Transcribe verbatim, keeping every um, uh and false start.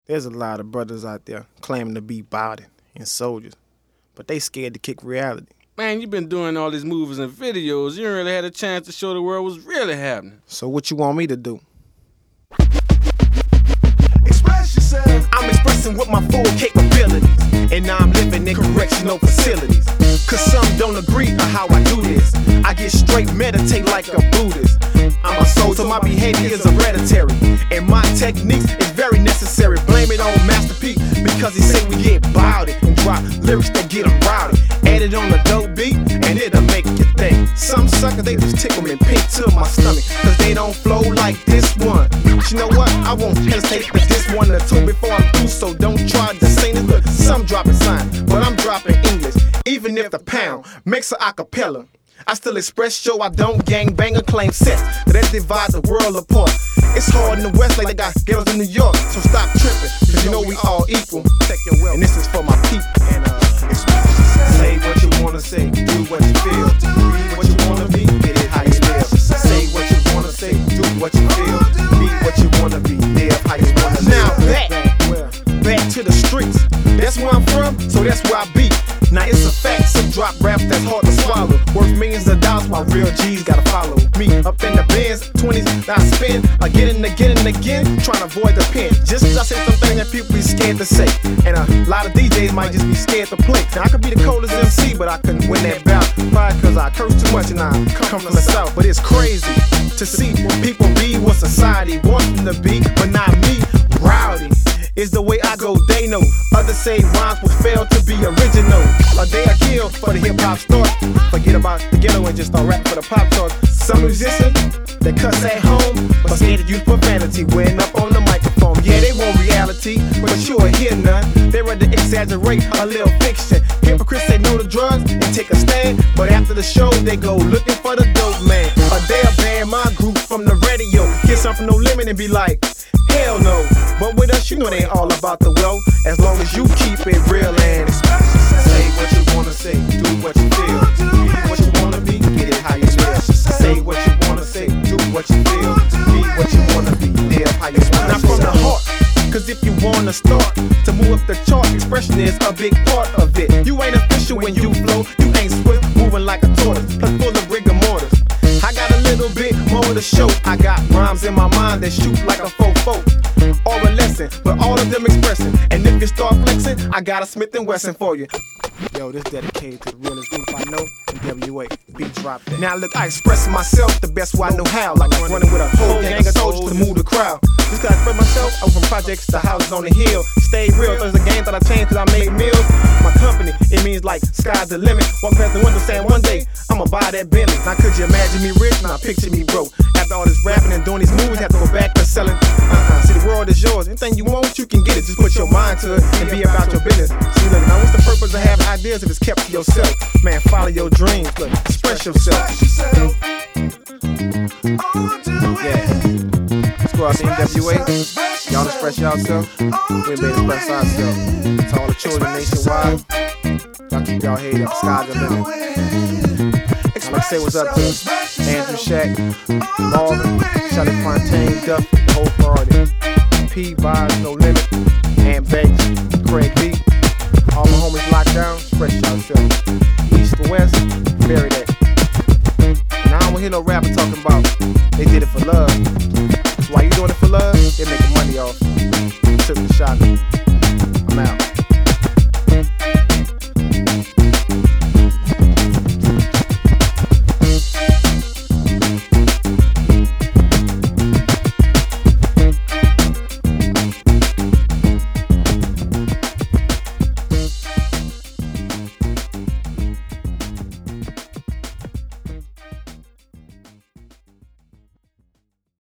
There's a lot of brothers out there claiming to be body and soldiers, but they scared to kick reality. Man, you've been doing all these movies and videos. You ain't really had a chance to show the world what's really happening. So what you want me to do? Express yourself. I'm expressing with my full capabilities, and now I'm living in correctional facilities. Cause some don't agree on how I do this. I get straight meditate like a Buddhist. I'm a soul, so my behavior is hereditary, and my techniques is very necessary. Blame it on Master P, because he say we get bowed and drop lyrics that get them routed. Add it on a dope beat, and it'll make you think. Some suckers, they just tickle me pink to my stomach, cause they don't flow like this one. But you know what? I won't hesitate with this one or two before I'm through, so don't try to sing it. Look, some dropping signs, but I'm dropping English. Even if the pound makes a acapella, I still express, show I don't gang bang or claim sex. That divide the world apart. It's hard in the West like they got ghettos in New York. So stop tripping, cause you know we all equal. And this is for my people. And uh, say what you wanna say, do what you feel. Be what you wanna be, get it how you live. Say what you wanna say, do what you feel. Be what you wanna be, live how you wanna live. Now back, back to the streets. That's where I'm from, so that's where I be. Now it's a fact, some drop raps that's hard to swallow. Worth millions of dollars, my real G's gotta follow me up in the Benz, twenties that I spend again and again and again, trying to avoid the pen. Just cause I say something that people be scared to say, and a lot of D Js might just be scared to play. Now I could be the coldest M C, but I couldn't win that bout. Probably cause I curse too much and I come from the South. But it's crazy to see people be what society wants them to be, but not me. Rowdy is the way I go, they know. Others say rhymes will fail to be original. A day I kill for the hip-hop start. Forget about the ghetto and just start rapping for the pop chart. Some musicians, they cuss at home, but scared to use profanity when up on the microphone. Yeah, they want reality, but you will hear none. They rather exaggerate a little fiction. Hypocrites say no to drugs and take a stand, but after the show, they go looking for the dope man. A day I ban my group from the radio. Get something No Limit and be like, hell no. But with us, you know they ain't all about the wealth, as long as you keep it real and say what you wanna say, do what you feel. Be what you wanna be, get it how you live. Say what you wanna say, do what you feel. Be what you wanna be, live how you live. Not from the heart, cause if you wanna start to move up the chart, expression is a big part of it. You ain't official when you flow, you ain't swift, moving like a tortoise, plus full of rigor mortis. I got a little bit more to show. I got rhymes in my mind that shoot like a fofo or a lesson, but all of them expressing. And if you start flexing, I got a Smith and Wesson for you. Yo, this dedicated to the realest group I know, in W A. Beat drop that. Now look, I express myself the best way I know how, like running with a whole gang of soldiers to move the crowd. Just gotta express myself, I'm from projects to houses on the hill. Stay real, there's a game that I changed cause I made meals. My company, it means like sky's the limit. Walk past the window saying one day, I'ma buy that Bentley. Now could you imagine me rich? Now picture me broke. After all this rapping and doing these movies, have to go back to selling. Uh-uh, see the world is yours, anything you want, you can get it. Just put your mind to it and be about your business. See look, now what's the purpose of having ideas if it's kept to yourself? Man, follow your dreams, look, express yourself. Yeah. Let's go out to N W A. Y'all express yourself. We made express ourselves. To all the children nationwide, y'all keep y'all head up, sky's the limit. I'd like to say what's up to Andrew Shack, Marvin, Shotty Fontaine, Duff, the whole party. P, Vibes, No Limit, and Banks, Craig B. All my homies locked down, express yourself. East to West, bury that. Now I don't hear no rapper talking about they did it for love. So why you doing it for love? They making money off. Took the shot. I'm out.